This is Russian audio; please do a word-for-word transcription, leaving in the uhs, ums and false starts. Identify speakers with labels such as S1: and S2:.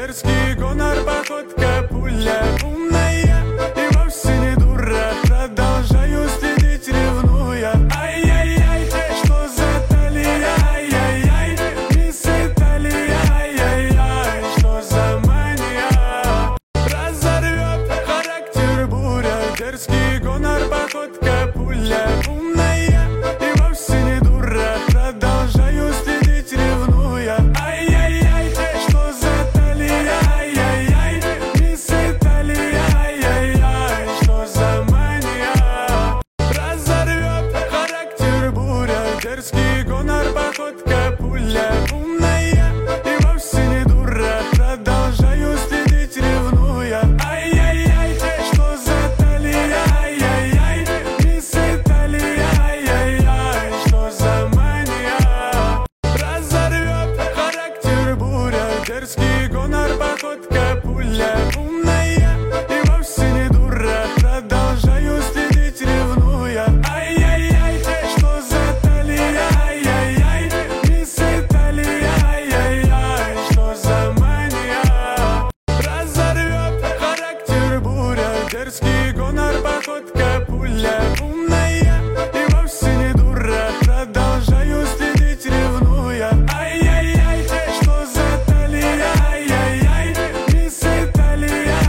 S1: Дерзкий гонор, походка пуля. Умная и вовсе не дура. Продолжаю следить, ревнуя. Ай-яй-яй, что за талия? Ай-яй-яй, мисс Италия. Ай-яй-яй, что за мания? Разорвет характер буря. Дерзкий гонор, походка пуля. Умная и вовсе не дура. Продолжаю следить, ревнуя. Ай-яй-яй, что за талия? Ай-яй-яй, мисс Италия. Ай-яй-яй, что за мания? Разорвет характер буря. Дерзкий гонор, походка пуля. Умная и вовсе не дура. Продолжаю следить, ревнуя. Ай-яй-яй, что за талия? Ай-яй-яй, мисс Италия. Ай-яй-яй, что за мания? Разорвет характер буря. Дерзкий гонор,